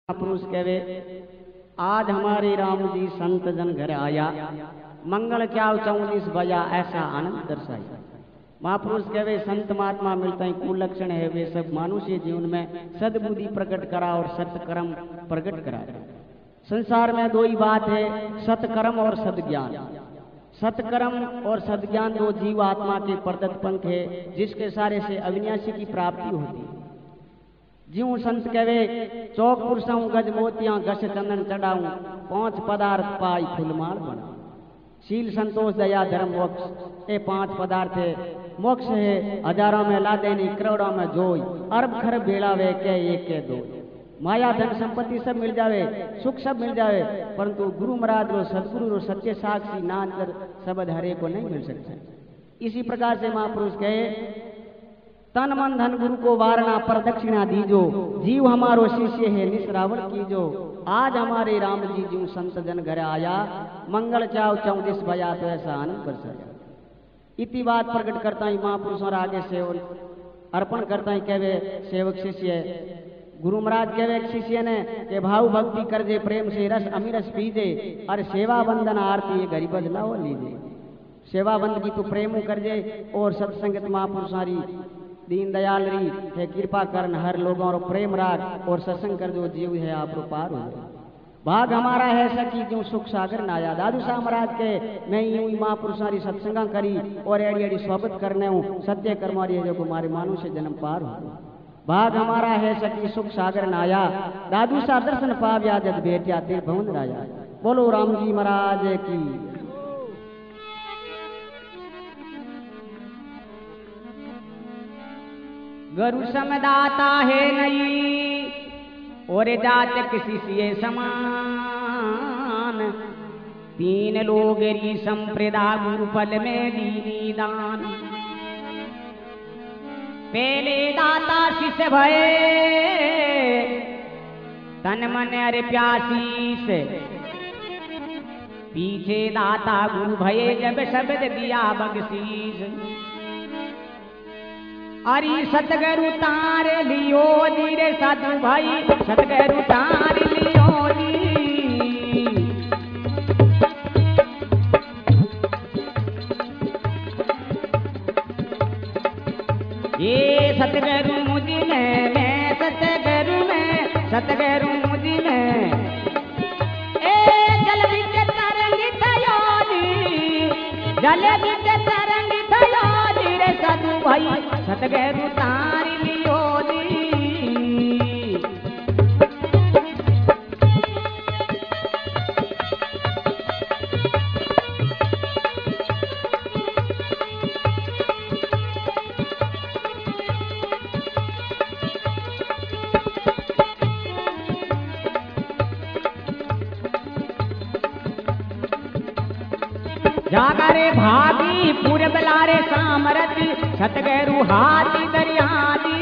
पुरुष कहवे आज हमारे राम जी संत जन घर आया, मंगल चाव 44 बजा ऐसा आनंद दर्शाया। महापुरुष कहवे संत महात्मा मिलता ही कुलक्षण है वे सब मानुष्य जीवन में सद्बुद्धि प्रकट करा और सत्कर्म प्रकट करा। संसार में दो ही बात है, सत्कर्म और सद्ज्ञान। सत्कर्म और सद्ज्ञान दो जीव आत्मा के प्रदत्त पंख है, जिसके सारे से अविनाशी की प्राप्ति होती है। ज्यों संत कहवे चौक पुरुषाऊं गज मोतियां घस चंदन चढ़ाऊं, 5 पदार्थ पाई फुलमाल बना। शील संतोष दया धर्म मोक्ष ये 5 पदार्थ है। मोक्ष है हजारों में ला देनी, करोड़ों में जोई, अरब खरब बेड़ा वे के एक के दो। माया धन संपत्ति सब मिल जावे, सुख सब मिल जावे, परंतु गुरु महाराज रो सदगुरु रो सत्य साक्षी नान कर शब्द हरे को नहीं मिल सकता। इसी प्रकार से महापुरुष कहे तन मन धन गुरु को वारणा पर दक्षिणा दीजो, जीव हमारो शिष्य है निश्रावण कीजो। आज हमारे राम जी जीव संत जन घर आया, मंगल चाव 44 बजा तो ऐसा आनंद बरसाया। इति बात प्रकट करता ही महापुरुषों आगे सेवन अर्पण करता ही कहवे सेवक शिष्य गुरु महाराज कहवे शिष्य ने के भाव भक्ति कर जे प्रेम से रस अमीरस पीजे, और सेवा वंदन आरती ये गरीब लाओ लीजे। सेवा बंद की तो प्रेम कर जे और सत्संगत महापुरुषारी दीन दयाल री है कृपा करन हर लोगों रो प्रेम राग और सत्संग कर जो जीव है आप रो पार हो। भाग हमारा है सकी जो सुख सागर नाया। दादू साहब महाराज के मैं यूं ही महापुरुषारी सत्संगा करी और एड़ी एड़ी स्वागत करने हूँ सत्य कर्मारी है जो कुमारी मानु से जन्म पार हो। भाग हमारा है सकी सुख सागर नाया, दादू साहब दर्शन पाव्या जद बेटिया तिर भवन राया। बोलो राम जी महाराज की। गुरु समदाता है नहीं और जात किसी से समान, 3 लोग री संप्रदा गुरु पल में दीनी दान। पहले दाता शिष्य भये तन मन अरे प्यासी से, पीछे दाता गुरु भये जब शब्द दिया बख्शीश। अरे सतगुरु तार लियो धीरे साधु भाई, सतगुरु तार लियो दी। ये सतगुरु मुझ में, मैं सतगुरु में, सतगुरु मुझ में। ए जल विच तरंग थयो दी, जल विच तरंग थयो दी रे साधु भाई, सतगुरु तार लियो दी। जागरे भागी पूरब लारे सामरथ, सतगुरु हाथी दरिया दी।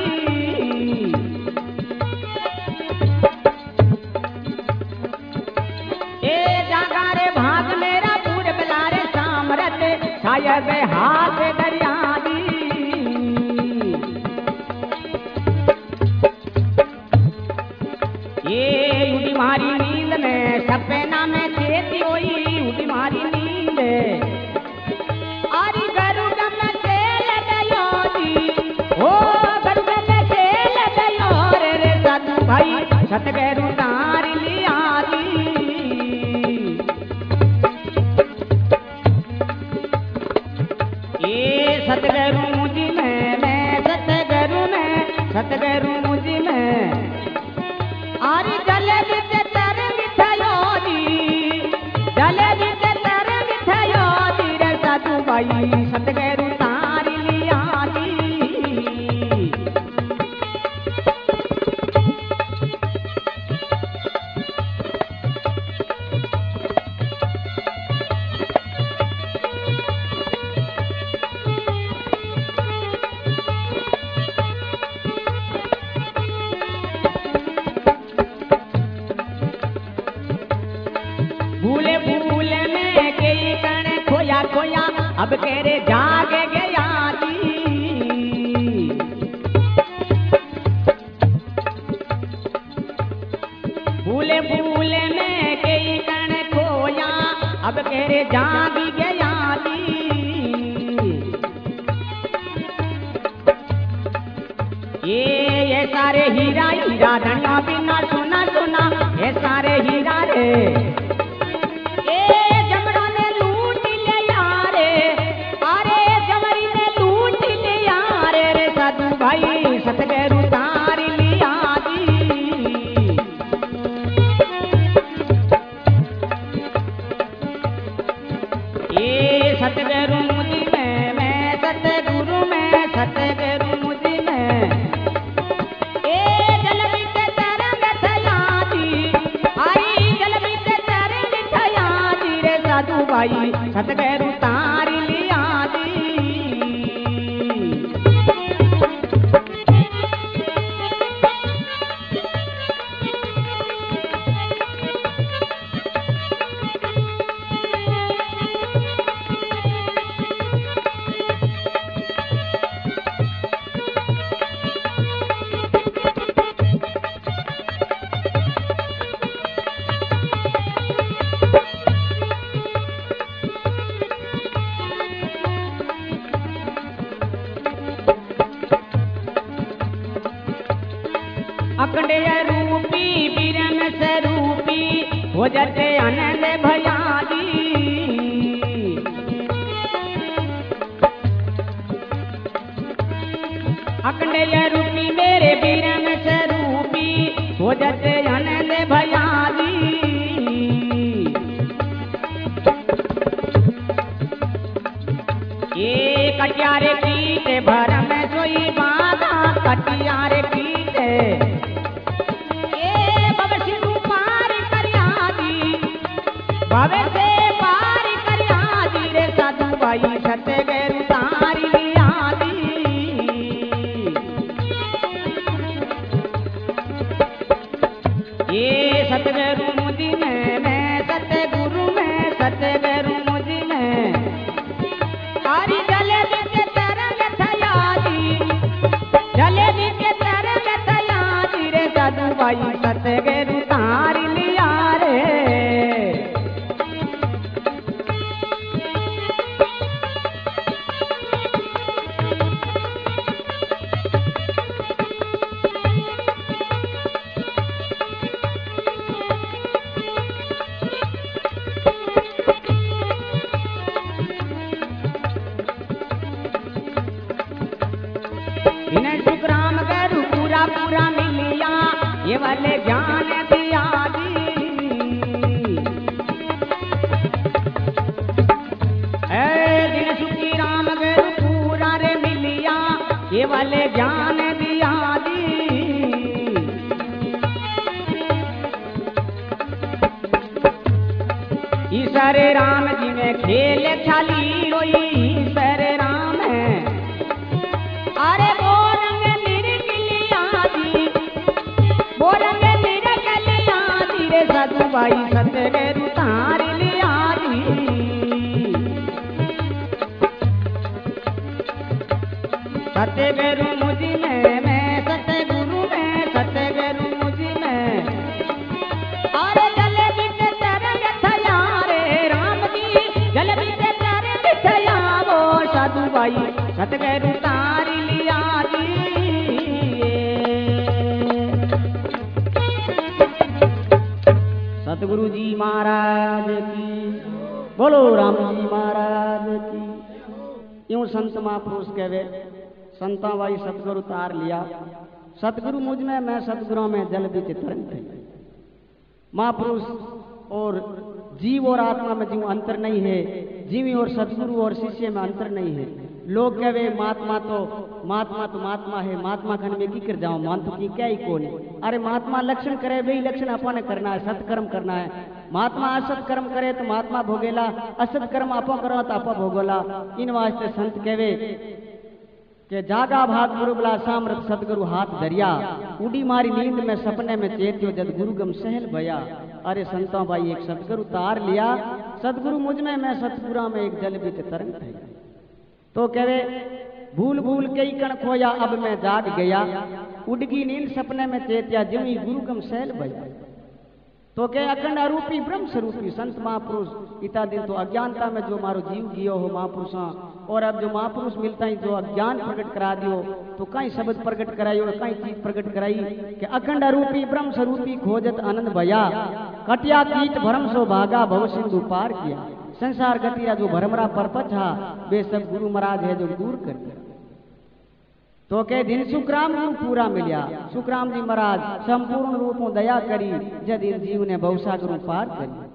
ए जागरे भाग मेरा पूरब लारे सामरथ, शायद हाथ दरिया दी। ये उड़ी मारी नींद में सपना में चेती हुई, उड़ी मारी नींद सतगुरु तार लिया दी। ये सतगुरु मुझ में, मैं सतगुरु में, सतगुरु मुझ में। आरी जल विच तरंग थयो दी, जल विच तरंग थयो दी रे साधु भाई, सतगुरु तार लिया दी। अब कह रे जाग गया दी। भूले भूले में कई कण खोया, अब कह रे जाग गया जी। ये सारे हीरा हीरा धनिया बिना सुना सुना, ये सारे हीरा रे जमरा ने लूट लिया रे, अरे जमरी ने लूट लिया रे साधु भाई सतगुरु तार लिया जी। ये सतगुरु मुझ में, मैं सतगुरु में, सतगुरु मुझ में, जल बिच तरंग थया जी, हरी जल बिच तरंग थया जी रे साधु भाई सतगुरु तार लिया जी। अखंडय रूपी बिरन स्वरूपी हो जाते आनंद भया जी। अखंडय रूपी मेरे बिरन स्वरूपी हो जाते आनंद भया जी। ये कटियारे पीते भरम सोई बाधा, कटियारे पीते भवे से पार करिया जी रे साधु भाई सतगुरु तार लिया जी। ये सतगुरु मुझ में, मैं सतगुरु में, सतगुरु मुझ में, हरी जले बिच तरंग थया जी, जले बिच तरंग थया जी रे साधु भाई सतगुरु तार लिया रे। सुखराम गुरु पूरा पूरा मिलिया, ये वाले ज्ञान दिया जी। दिन सुखी राम गुरु पूरा रे मिलिया, ये वाले ज्ञान दिया जी। ईश्वर राम जी में खेल छाली होई, ईश्वर राम है अरे बोरंग निरगलिया जी, बोरंग निरगलिया जी रे साधु भाई सतगुरु तार लिया जी। सतगुरु मुझ में, मैं सतगुरु में, सतगुरु मुझ में, अरे जल बिच तरंग थया रे राम जी, जल बिच तरंग थया वो साधु भाई सतगुरु तार लिया जी। सतगुरु जी महाराज की बोलो, राम जी महाराज की। यूं संत महापुरुष कहवे, संता भाई सतगुरु तार लिया। सतगुरु मुझ में, मैं सतगुरु में, जल बिच तरंग थई। महापुरुष और जीव और आत्मा में जीव अंतर नहीं है, जीवी और सतगुरु और शिष्य में अंतर नहीं है। लोग कहे महात्मा तो महात्मा है, महात्मा खन में की कर जाओ, मान तो की क्या ही कौन। अरे महात्मा लक्षण करे, वही लक्षण अपन करना है, सत्कर्म करना है। महात्मा असत कर्म करे तो महात्मा भोगेला, असत कर्म आपो करो तो आपा भोगोला। इन वास्ते संत कहे के जागा भाग गुरुबला सामरथ सतगुरु हाथ धरिया, उड़ी मारी नींद में सपने में चेत्यो जद गुरु गम सहल भया। अरे संतों भाई एक सतगुरु तार लिया, सतगुरु मुझ में, मैं सतगुरु में, एक जल बिच तरंग थई। तो कहे भूल भूल कई कण खोया, अब मैं जाग गया, उड़गी नींद सपने में चेत्या जिमी गुरु गम सहल भया। तो के अखंड अरूपी ब्रह्म स्वरूपी संत महापुरुष इतना दिन तो अज्ञानता में जो मारो जीव गियो हो महापुरुषा, और अब जो महापुरुष मिलता ही जो अज्ञान प्रकट करा दियो, तो कई शब्द प्रकट कराइयो, कई चीज प्रकट कराई कि अखंड अरूपी ब्रह्म स्वरूपी खोजत आनंद भया, कटिया कीट भरम सो भागा भव सिंधु पार किया। संसार गतिया जो भरमरा परपच हा वे सब गुरु महाराज है जो दूर कर दिया। तो के दिन सुखराम गुरु पूरा मिलिया, सुखराम जी महाराज संपूर्ण रूपों दया करी जद इन जीव ने भवसागर पार करी।